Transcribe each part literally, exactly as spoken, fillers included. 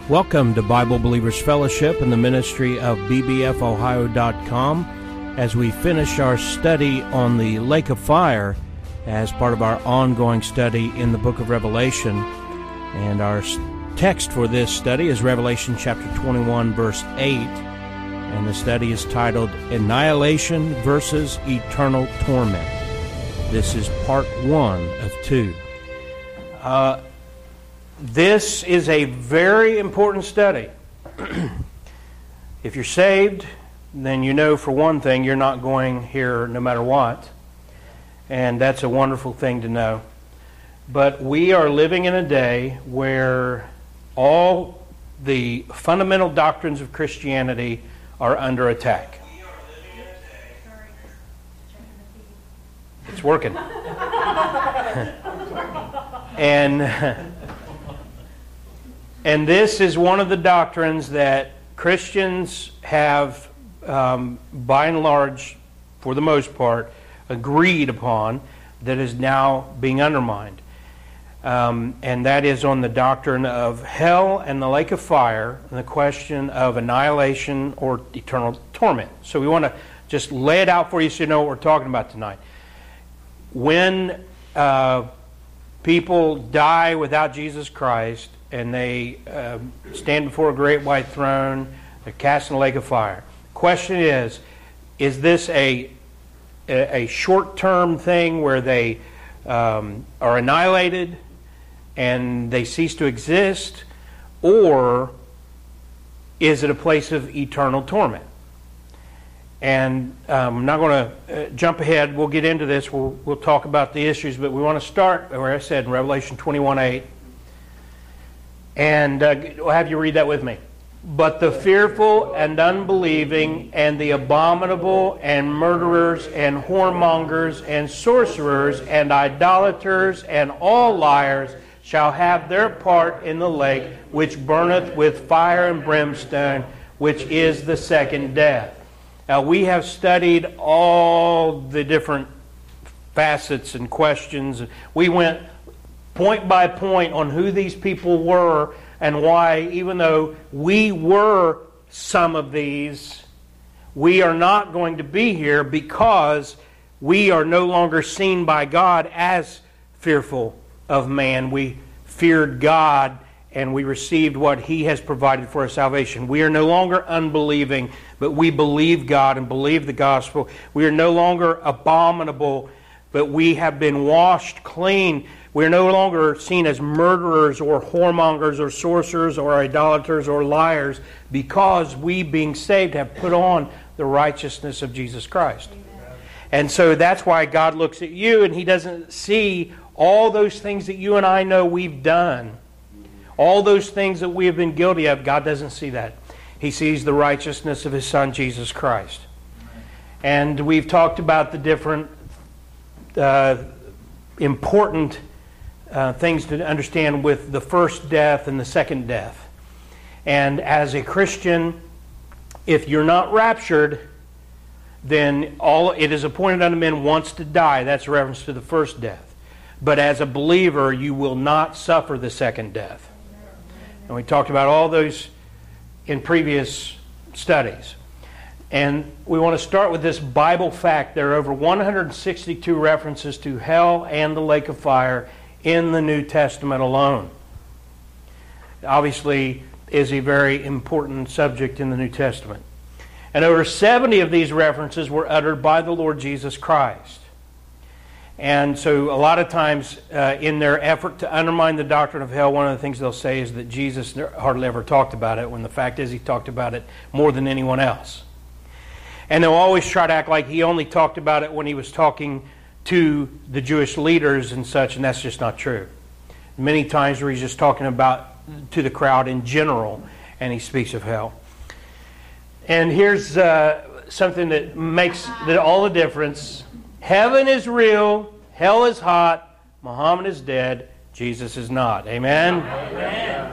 Welcome to Bible Believers Fellowship and the ministry of B B F Ohio dot com as we finish our study on the lake of fire as part of our ongoing study in the book of Revelation. And our text for this study is Revelation chapter twenty-one, verse eight. And the study is titled Annihilation versus Eternal Torment. This is part one of two. Uh, This is a very important study. If you're saved, then you know for one thing you're not going here no matter what. And that's a wonderful thing to know. But we are living in a day where all the fundamental doctrines of Christianity are under attack. It's working. and... And this is one of the doctrines that Christians have, um, by and large, for the most part, agreed upon, that is now being undermined. Um, and that is on the doctrine of hell and the lake of fire, and the question of annihilation or eternal torment. So we want to just lay it out for you so you know what we're talking about tonight. When uh, people die without Jesus Christ, and they uh, stand before a great white throne, they're cast in a lake of fire. Question is, is this a, a, a short-term thing where they um, are annihilated and they cease to exist, or is it a place of eternal torment? And um, I'm not going to uh, jump ahead. We'll get into this. We'll, we'll talk about the issues, but we want to start, where I said in Revelation twenty-one eight, And uh, I'll have you read that with me. But the fearful and unbelieving and the abominable and murderers and whoremongers and sorcerers and idolaters and all liars shall have their part in the lake which burneth with fire and brimstone, which is the second death. Now we have studied all the different facets and questions. We went point by point on who these people were and why, even though we were some of these, we are not going to be here because we are no longer seen by God as fearful of man. We feared God and we received what He has provided for our salvation. We are no longer unbelieving, but we believe God and believe the gospel. We are no longer abominable, but we have been washed clean. We're no longer seen as murderers or whoremongers or sorcerers or idolaters or liars, because we, being saved, have put on the righteousness of Jesus Christ. Amen. And so that's why God looks at you and He doesn't see all those things that you and I know we've done. All those things that we have been guilty of, God doesn't see that. He sees the righteousness of His Son, Jesus Christ. And we've talked about the different uh, important Uh, things to understand with the first death and the second death. And as a Christian, if you're not raptured, then all it is appointed unto men once to die. That's a reference to the first death. But as a believer, you will not suffer the second death. And we talked about all those in previous studies. And we want to start with this Bible fact. There are over one hundred sixty-two references to hell and the lake of fire in the New Testament alone. Obviously, is a very important subject in the New Testament. And over seventy of these references were uttered by the Lord Jesus Christ. And so a lot of times uh, in their effort to undermine the doctrine of hell, one of the things they'll say is that Jesus hardly ever talked about it, when the fact is He talked about it more than anyone else. And they'll always try to act like He only talked about it when He was talking to the Jewish leaders and such, and that's just not true. Many times where He's just talking about to the crowd in general, and He speaks of hell. And here's uh, something that makes the, all the difference. Heaven is real, hell is hot, Muhammad is dead, Jesus is not. Amen? Amen.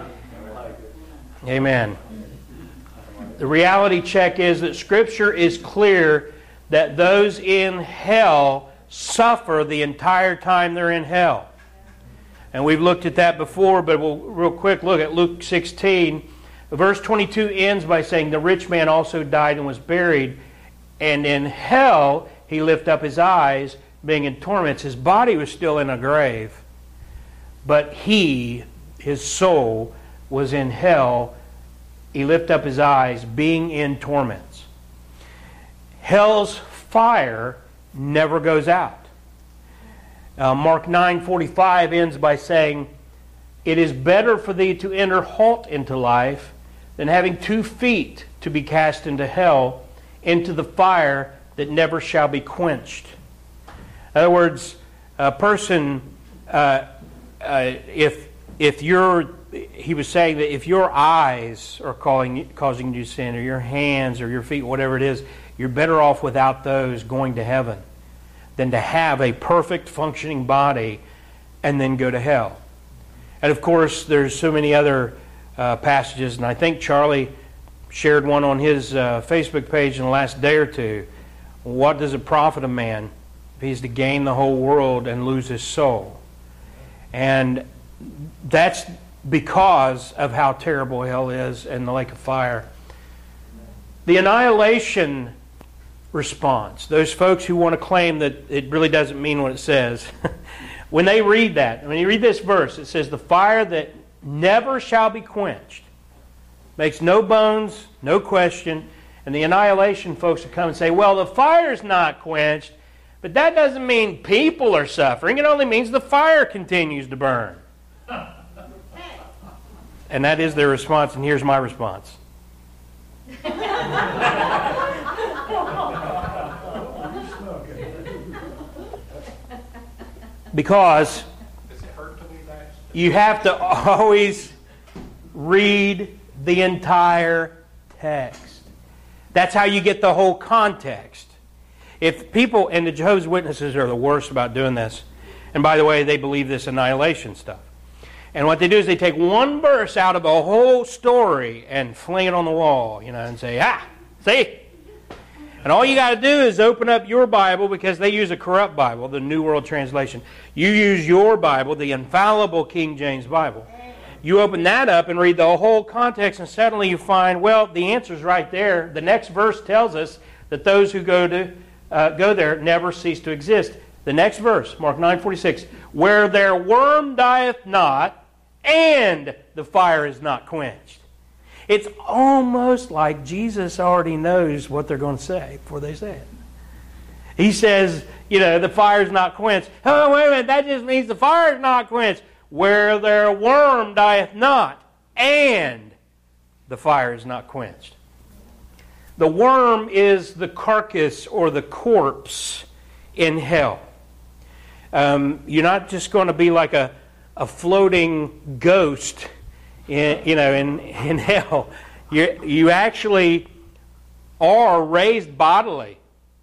Amen. The reality check is that Scripture is clear that those in hell suffer the entire time they're in hell. And we've looked at that before, but we'll real quick look at Luke sixteen. Verse twenty-two ends by saying, the rich man also died and was buried, and in hell he lifted up his eyes, being in torments. His body was still in a grave, but he, his soul, was in hell. He lifted up his eyes, being in torments. Hell's fire never goes out. Uh, Mark nine forty-five ends by saying, it is better for thee to enter halt into life than having two feet to be cast into hell, into the fire that never shall be quenched. In other words, a person, uh, uh, if if you're, he was saying that if your eyes are calling, causing you sin, or your hands or your feet, whatever it is, you're better off without those going to heaven than to have a perfect functioning body and then go to hell. And of course, there's so many other uh, passages, and I think Charlie shared one on his uh, Facebook page in the last day or two. What does it profit a man if he's to gain the whole world and lose his soul? And that's because of how terrible hell is and the lake of fire. The annihilation response, those folks who want to claim that it really doesn't mean what it says, when they read that, when you read this verse, it says, the fire that never shall be quenched, makes no bones, no question. And the annihilation folks will come and say, well, the fire's not quenched, but that doesn't mean people are suffering. It only means the fire continues to burn. And that is their response, and here's my response. Because you have to always read the entire text. That's how you get the whole context. If people, and the Jehovah's Witnesses are the worst about doing this, and by the way, they believe this annihilation stuff. And what they do is they take one verse out of a whole story and fling it on the wall, you know, and say, ah, see? And all you got to do is open up your Bible, because they use a corrupt Bible, the New World Translation. You use your Bible, the infallible King James Bible. You open that up and read the whole context, and suddenly you find, well, the answer's right there. The next verse tells us that those who go to uh, go there never cease to exist. The next verse, Mark nine forty-six, where their worm dieth not, and the fire is not quenched. It's almost like Jesus already knows what they're going to say before they say it. He says, you know, the fire's not quenched. Oh, wait a minute, that just means the fire's not quenched. Where their worm dieth not, and the fire is not quenched. The worm is the carcass or the corpse in hell. Um, you're not just going to be like a, a floating ghost in, you know, in, in hell. You, you actually are raised bodily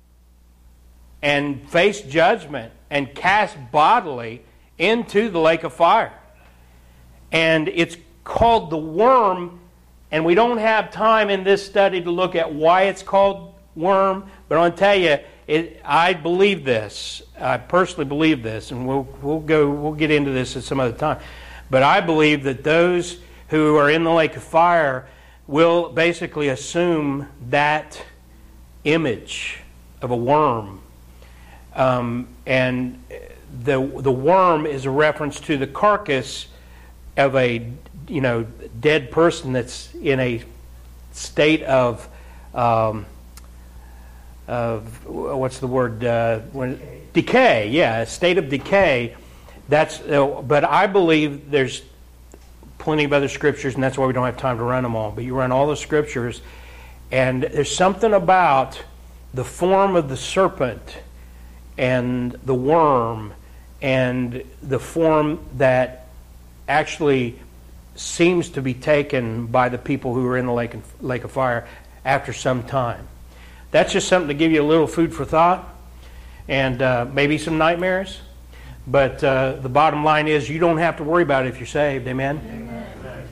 and face judgment and cast bodily into the lake of fire. And it's called the worm, and we don't have time in this study to look at why it's called worm, but I want to tell you, it, I believe this. I personally believe this, and we'll we'll go we'll get into this at some other time. But I believe that those who are in the lake of fire will basically assume that image of a worm, um, and the the worm is a reference to the carcass of a you know dead person that's in a state of um, of what's the word uh, when, decay. Yeah, a state of decay. That's uh, but I believe there's plenty of other scriptures, and that's why we don't have time to run them all. But you run all the scriptures, and there's something about the form of the serpent and the worm and the form that actually seems to be taken by the people who are in the lake, lake of fire after some time. That's just something to give you a little food for thought, and uh, maybe some nightmares. But uh, the bottom line is you don't have to worry about it if you're saved. Amen? Amen.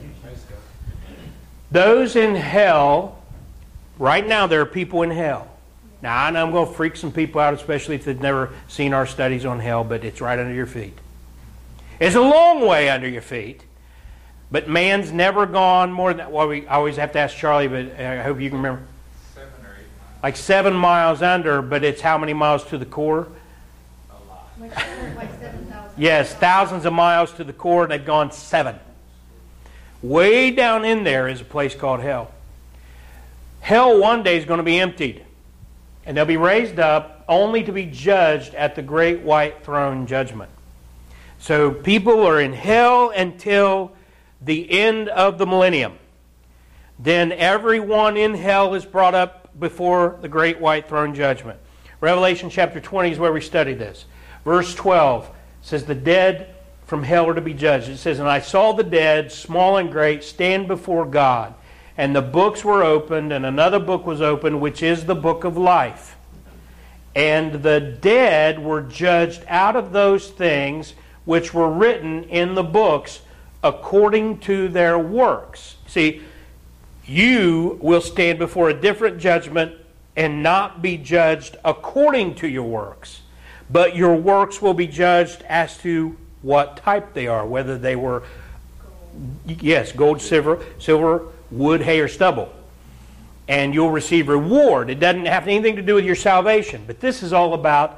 Those in hell, right now there are people in hell. Now I know I'm going to freak some people out, especially if they've never seen our studies on hell, but it's right under your feet. It's a long way under your feet. But man's never gone more than, well, we always have to ask Charlie, but I hope you can remember. Seven or eight miles. Like seven miles under, but it's how many miles to the core? A lot. Like seven, like seven thousand. Yes, thousands of miles to the core, and they've gone seven. Way down in there is a place called hell. Hell one day is going to be emptied, and they'll be raised up only to be judged at the great white throne judgment. So people are in hell until the end of the millennium. Then everyone in hell is brought up before the great white throne judgment. Revelation chapter twenty is where we study this. Verse twelve says the dead from hell are to be judged. It says, "And I saw the dead, small and great, stand before God. And the books were opened, and another book was opened, which is the book of life. And the dead were judged out of those things which were written in the books according to their works." See, you will stand before a different judgment and not be judged according to your works. But your works will be judged as to what type they are, whether they were, yes, gold, silver, silver, wood, hay, or stubble. And you'll receive reward. It doesn't have anything to do with your salvation. But this is all about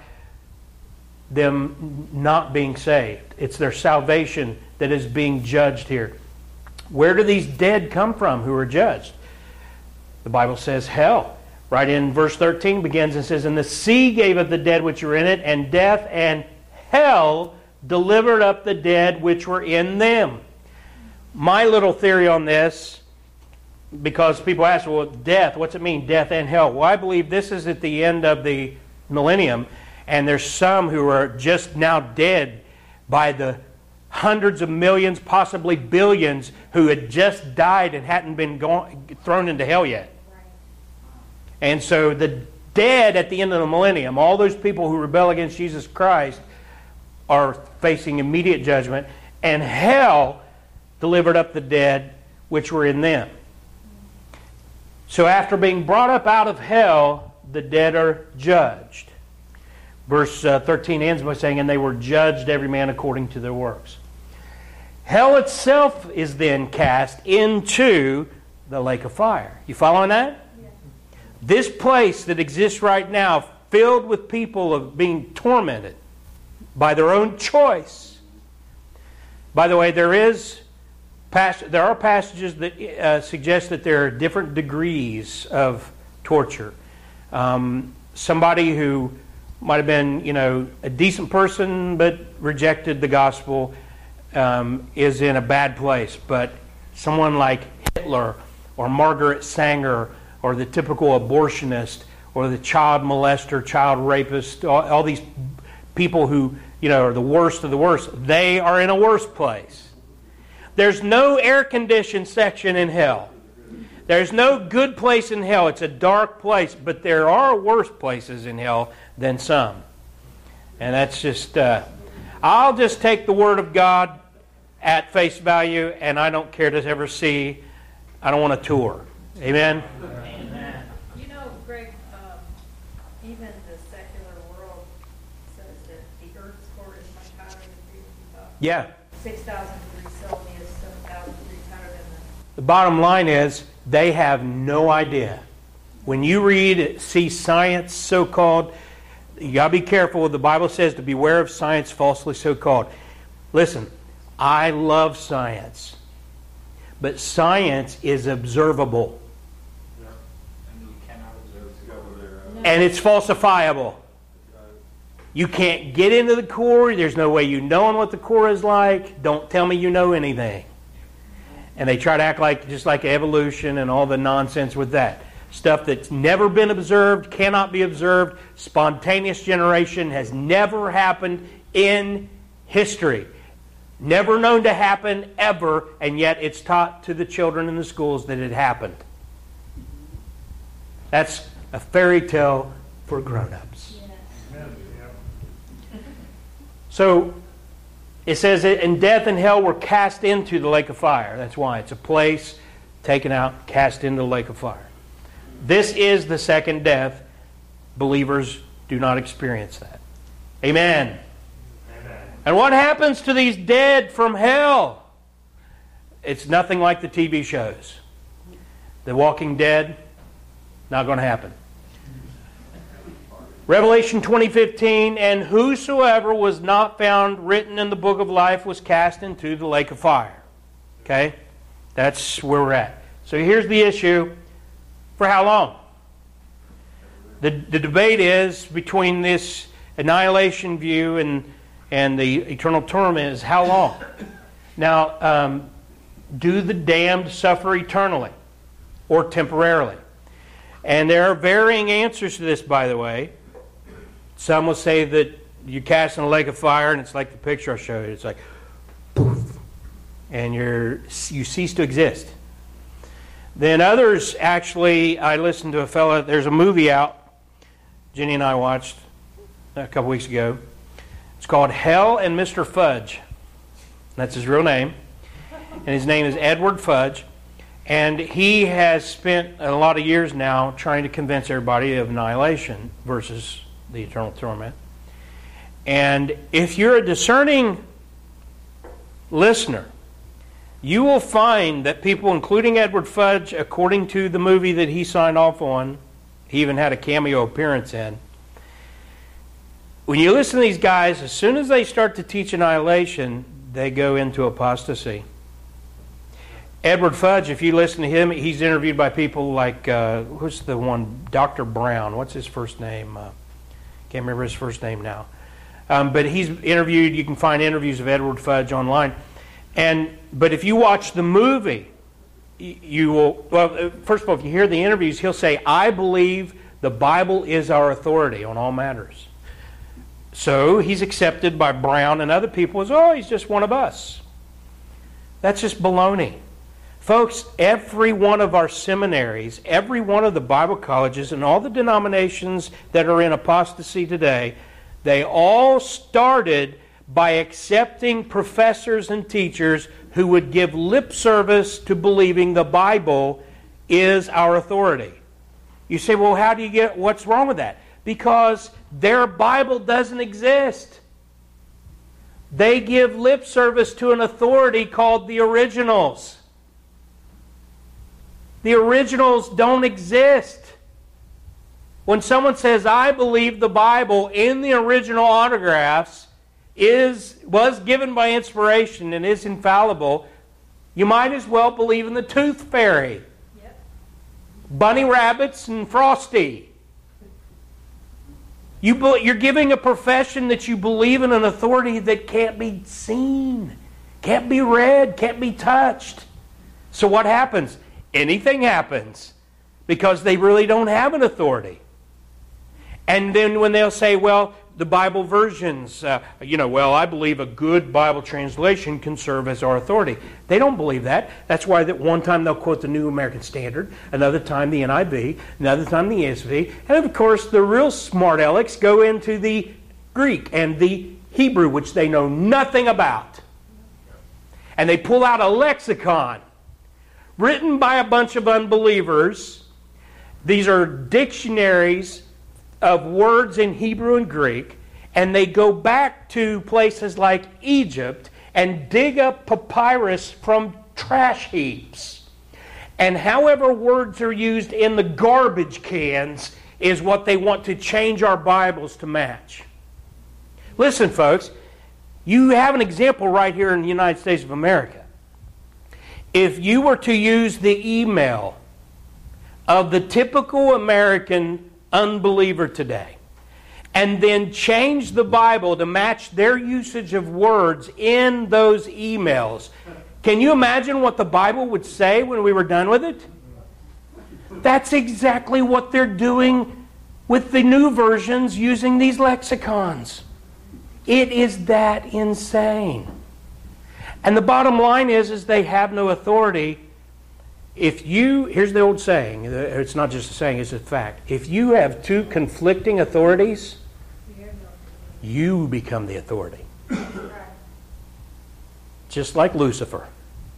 them not being saved. It's their salvation that is being judged here. Where do these dead come from who are judged? The Bible says hell. Right in verse thirteen begins and says, "And the sea gave up the dead which were in it, and death and hell delivered up the dead which were in them." My little theory on this, because people ask, well, death, what's it mean, death and hell? Well, I believe this is at the end of the millennium, and there's some who are just now dead by the hundreds of millions, possibly billions, who had just died and hadn't been gone, thrown into hell yet. And so the dead at the end of the millennium, all those people who rebel against Jesus Christ, are facing immediate judgment, and hell delivered up the dead which were in them. So after being brought up out of hell, the dead are judged. Verse uh, thirteen ends by saying, "And they were judged every man according to their works." Hell itself is then cast into the lake of fire. You following that? Yeah. This place that exists right now, filled with people of being tormented by their own choice. By the way, there is there are passages that uh, suggest that there are different degrees of torture. Um, somebody who might have been, you know, a decent person but rejected the gospel um, is in a bad place. But someone like Hitler or Margaret Sanger or the typical abortionist or the child molester, child rapist, all, all these people who, you know, are the worst of the worst, they are in a worse place. There's no air-conditioned section in hell. There's no good place in hell. It's a dark place, but there are worse places in hell than some. And that's just, uh, I'll just take the Word of God at face value, and I don't care to ever see, I don't want a tour. Amen? Amen. You know, Greg, um, even the secular world says that the Earth's core is much higher than we thought. Yeah. six thousand degrees Celsius, seven thousand degrees higher than the... The bottom line is, they have no idea. When you read, see science so-called, you got to be careful what the Bible says, to beware of science falsely so-called. Listen, I love science. But science is observable. Yeah. And you cannot observe and it's falsifiable. You can't get into the core. There's no way you knowing what the core is like. Don't tell me you know anything. And they try to act like just like evolution and all the nonsense with that. Stuff that's never been observed, cannot be observed. Spontaneous generation has never happened in history. Never known to happen ever, and yet it's taught to the children in the schools that it happened. That's a fairy tale for grown-ups. So it says that in death and hell were cast into the lake of fire. That's why it's a place taken out, cast into the lake of fire. This is the second death. Believers do not experience that. Amen. Amen. And what happens to these dead from hell? it's nothing like the T V shows. The Walking Dead, not going to happen. Revelation twenty fifteen, and whosoever was not found written in the book of life was cast into the lake of fire. Okay? That's where we're at. So here's the issue. For how long? The, the debate is between this annihilation view and, and the eternal torment is how long? Now, um, do the damned suffer eternally or temporarily? And there are varying answers to this, by the way. Some will say that you're cast in a lake of fire, and it's like the picture I showed you. It's like, poof, and you're you cease to exist. Then others, actually, I listened to a fellow, there's a movie out, Jenny and I watched a couple weeks ago. It's called Hell and Mister Fudge. That's his real name. And his name is Edward Fudge. And he has spent a lot of years now trying to convince everybody of annihilation versus the eternal torment. And if you're a discerning listener, you will find that people, including Edward Fudge, according to the movie that he signed off on, he even had a cameo appearance in, when you listen to these guys, as soon as they start to teach annihilation, they go into apostasy. Edward Fudge, if you listen to him, he's interviewed by people like, uh, who's the one, Doctor Brown, what's his first name? Uh, can't remember his first name now. Um, but he's interviewed, you can find interviews of Edward Fudge online. And But if you watch the movie, you will, well, first of all, if you hear the interviews, he'll say, I believe the Bible is our authority on all matters. So he's accepted by Brown and other people as, oh, he's just one of us. That's just baloney. Folks, every one of our seminaries, every one of the Bible colleges, and all the denominations that are in apostasy today, they all started by accepting professors and teachers who would give lip service to believing the Bible is our authority. You say, well, how do you get, what's wrong with that? Because their Bible doesn't exist. They give lip service to an authority called the originals. The originals don't exist. When someone says, I believe the Bible in the original autographs is was given by inspiration and is infallible, you might as well believe in the Tooth Fairy. Yep. Bunny Rabbits and Frosty. You, you're giving a profession that you believe in an authority that can't be seen, can't be read, can't be touched. So what happens? Anything happens because they really don't have an authority. And then when they'll say, well, the Bible versions, uh, you know, well, I believe a good Bible translation can serve as our authority. They don't believe that. That's why that one time they'll quote the New American Standard, another time the N I V, another time the E S V, and of course the real smart alecks go into the Greek and the Hebrew, which they know nothing about. And they pull out a lexicon written by a bunch of unbelievers. These are dictionaries of words in Hebrew and Greek, and they go back to places like Egypt and dig up papyrus from trash heaps. And however words are used in the garbage cans is what they want to change our Bibles to match. Listen, folks, you have an example right here in the United States of America. If you were to use the email of the typical American unbeliever today and then change the Bible to match their usage of words in those emails, can you imagine what the Bible would say when we were done with it? That's exactly what they're doing with the new versions using these lexicons. It is that insane. And the bottom line is, is they have no authority. If you, here's the old saying, it's not just a saying, it's a fact. If you have two conflicting authorities, you become the authority. Just like Lucifer.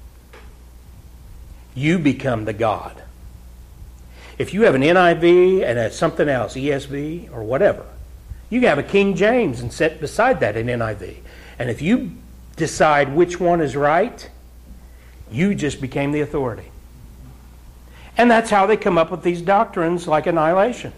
You become the God. If you have an N I V and a something else, E S V or whatever, you can have a King James and set beside that an N I V. And if you decide which one is right, You just became the authority. And that's how they come up with these doctrines like annihilation.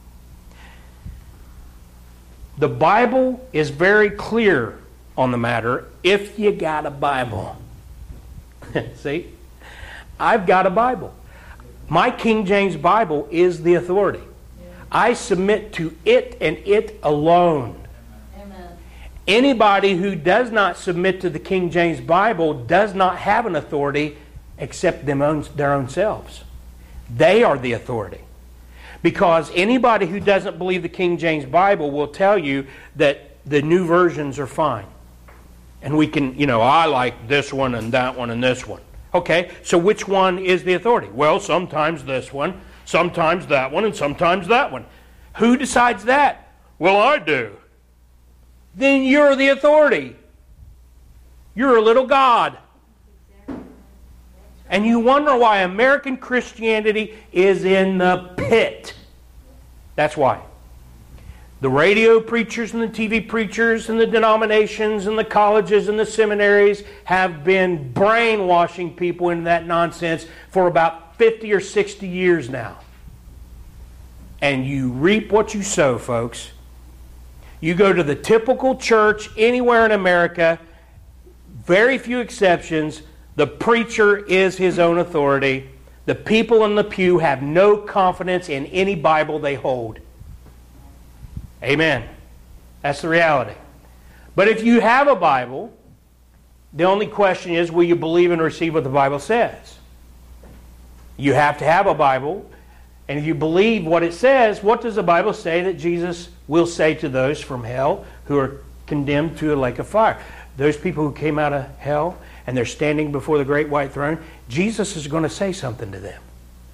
The Bible is very clear on the matter if you got a Bible. See? I've got a Bible. My King James Bible is the authority. I submit to it and it alone. Amen. Anybody who does not submit to the King James Bible does not have an authority except them own, their own selves. They are the authority. Because anybody who doesn't believe the King James Bible will tell you that the new versions are fine. And we can, you know, I like this one and that one and this one. Okay, so which one is the authority? Well, sometimes this one, sometimes that one, and sometimes that one. Who decides that? Well, I do. Then you're the authority. You're a little God. And you wonder why American Christianity is in the pit. That's why. The radio preachers and the T V preachers and the denominations and the colleges and the seminaries have been brainwashing people into that nonsense for about fifty or sixty years now. And you reap what you sow, folks. You go to the typical church anywhere in America, very few exceptions, the preacher is his own authority. The people in the pew have no confidence in any Bible they hold. Amen. That's the reality. But if you have a Bible, the only question is, will you believe and receive what the Bible says? You have to have a Bible. And if you believe what it says, what does the Bible say that Jesus will say to those from hell who are condemned to a lake of fire? Those people who came out of hell and they're standing before the great white throne, Jesus is going to say something to them.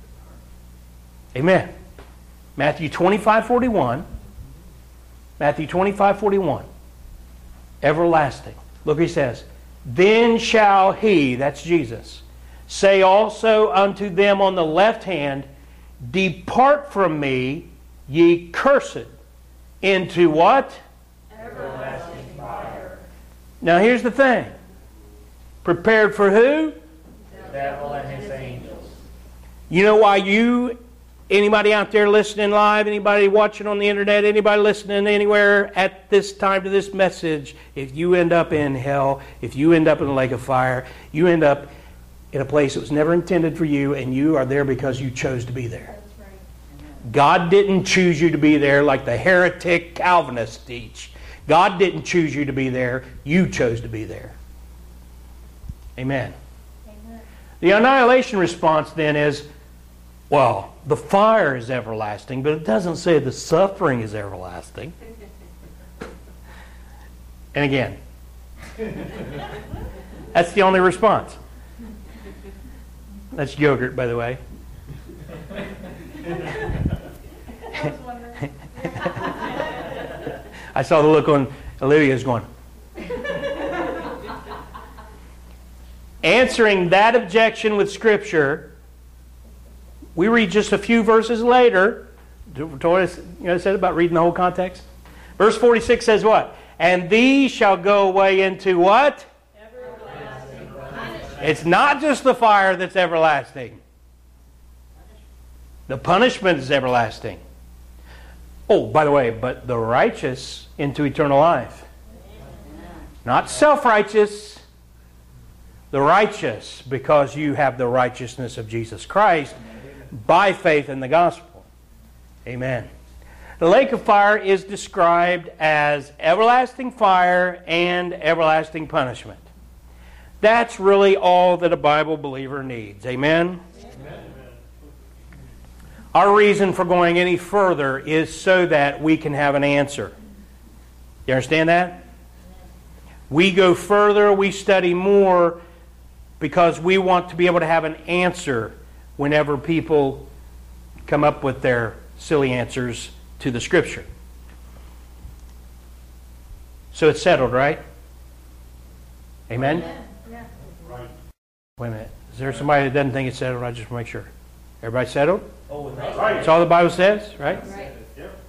Amen. Matthew twenty-five forty-one. Matthew twenty-five forty-one. Everlasting. Look what he says. Then shall he, that's Jesus, say also unto them on the left hand, depart from me, ye cursed, into what? Everlasting fire. Now here's the thing. Prepared for who? The devil and his angels. You know why you, anybody out there listening live, anybody watching on the internet, anybody listening anywhere at this time to this message, if you end up in hell, if you end up in the lake of fire, you end up in a place that was never intended for you, and you are there because you chose to be there. That's right. God didn't choose you to be there like the heretic Calvinists teach. God didn't choose you to be there. You chose to be there. Amen. Amen. The annihilation response then is, well, the fire is everlasting, but it doesn't say the suffering is everlasting. And again, that's the only response. That's yogurt, by the way. I was wondering. I saw the look on Olivia's going. Answering that objection with Scripture, we read just a few verses later. You know what I said about reading the whole context? Verse forty-six says what? And these shall go away into what? Everlasting punishment. It's not just the fire that's everlasting. The punishment is everlasting. Oh, by the way, but the righteous into eternal life. Not self-righteous. The righteous, because you have the righteousness of Jesus Christ by faith in the gospel. Amen. The lake of fire is described as everlasting fire and everlasting punishment. That's really all that a Bible believer needs. Amen? Amen. Our reason for going any further is so that we can have an answer. You understand that? We go further, we study more, because we want to be able to have an answer whenever people come up with their silly answers to the Scripture. So it's settled, right? Amen? Yeah. Right. Wait a minute. Is there somebody that doesn't think it's settled? I just want to make sure. Everybody settled? Oh, that's That's right. all the Bible says, right? Right. Yep.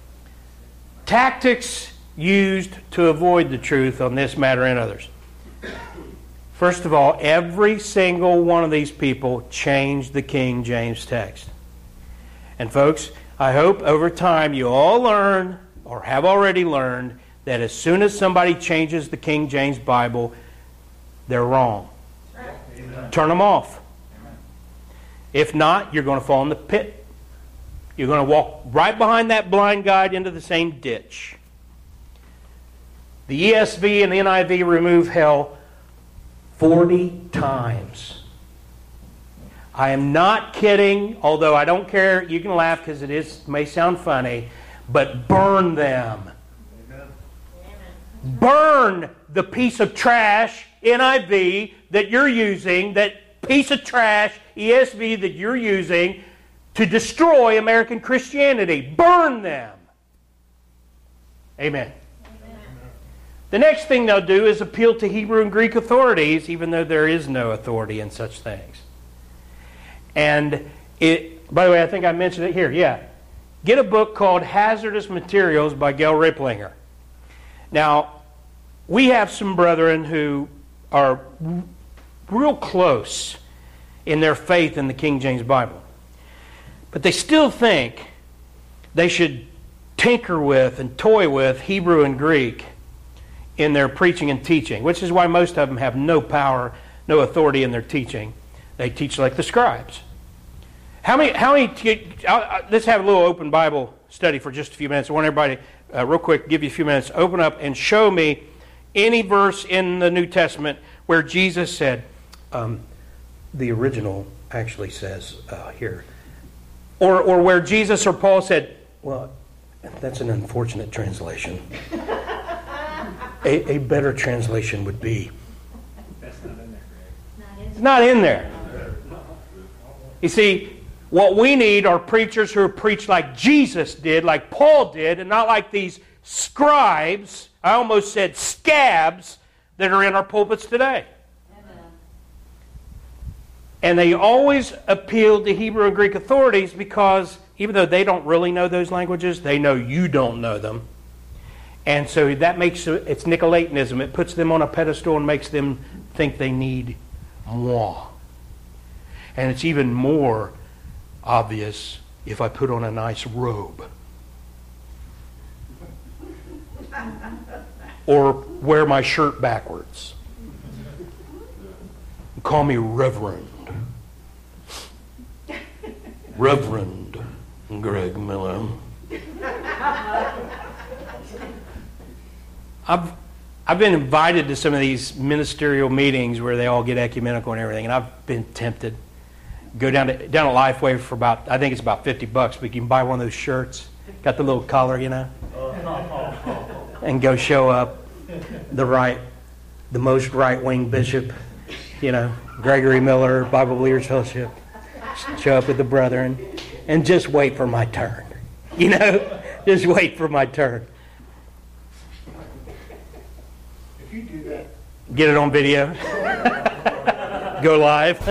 Tactics used to avoid the truth on this matter and others. First of all, every single one of these people changed the King James text. And folks, I hope over time you all learn, or have already learned, that as soon as somebody changes the King James Bible, they're wrong. Amen. Turn them off. Amen. If not, you're going to fall in the pit. You're going to walk right behind that blind guide into the same ditch. The E S V and the N I V remove hell forty times. I am not kidding, although I don't care. You can laugh because it is may sound funny, but burn them. Amen. Burn the piece of trash N I V that you're using, that piece of trash E S V that you're using to destroy American Christianity. Burn them. Amen. The next thing they'll do is appeal to Hebrew and Greek authorities, even though there is no authority in such things. And it, by the way, I think I mentioned it here. Yeah. Get a book called Hazardous Materials by Gail Riplinger. Now, we have some brethren who are real close in their faith in the King James Bible. But they still think they should tinker with and toy with Hebrew and Greek in their preaching and teaching, which is why most of them have no power, no authority in their teaching. They teach like the scribes. How many, how many, I'll, I'll, let's have a little open Bible study for just a few minutes. I want everybody, uh, real quick, give you a few minutes, open up and show me any verse in the New Testament where Jesus said, um, the original actually says uh, here, or, or where Jesus or Paul said, well, that's an unfortunate translation. A, a better translation would be, That's not in there, Greg. it's not in there. You see, what we need are preachers who preach like Jesus did, like Paul did, and not like these scribes, I almost said scabs, that are in our pulpits today. Amen. And they always appeal to Hebrew and Greek authorities because even though they don't really know those languages, they know you don't know them. And so that makes it's Nicolaitanism. It puts them on a pedestal and makes them think they need more. And it's even more obvious if I put on a nice robe. Or wear my shirt backwards. Call me Reverend. Reverend Greg Miller. I've I've been invited to some of these ministerial meetings where they all get ecumenical and everything, and I've been tempted. Go down to down at Lifeway for about, I think it's about fifty bucks, but you can buy one of those shirts, got the little collar, you know, and go show up the right, the most right-wing bishop, you know, Gregory Miller, Bible Believers Fellowship, show up with the brethren, and just wait for my turn, you know, just wait for my turn. You do that. Get it on video. Go live.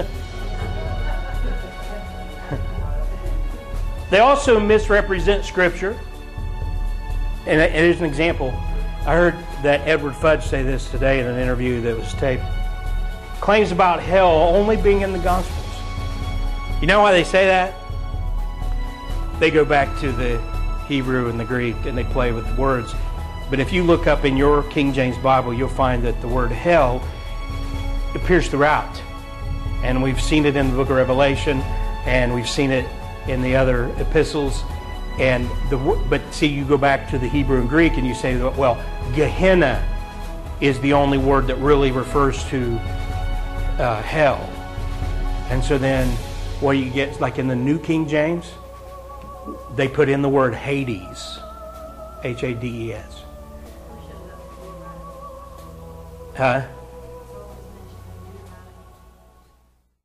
They also misrepresent Scripture. And here's an example. I heard that Edward Fudge say this today in an interview that was taped. Claims about hell only being in the Gospels. You know why they say that? They go back to the Hebrew and the Greek and they play with words. But if you look up in your King James Bible, you'll find that the word hell appears throughout. And we've seen it in the book of Revelation, and we've seen it in the other epistles. And the But see, you go back to the Hebrew and Greek, and you say, well, Gehenna is the only word that really refers to uh, hell. And so then what you get, like in the New King James, they put in the word Hades. H A D E S. Huh?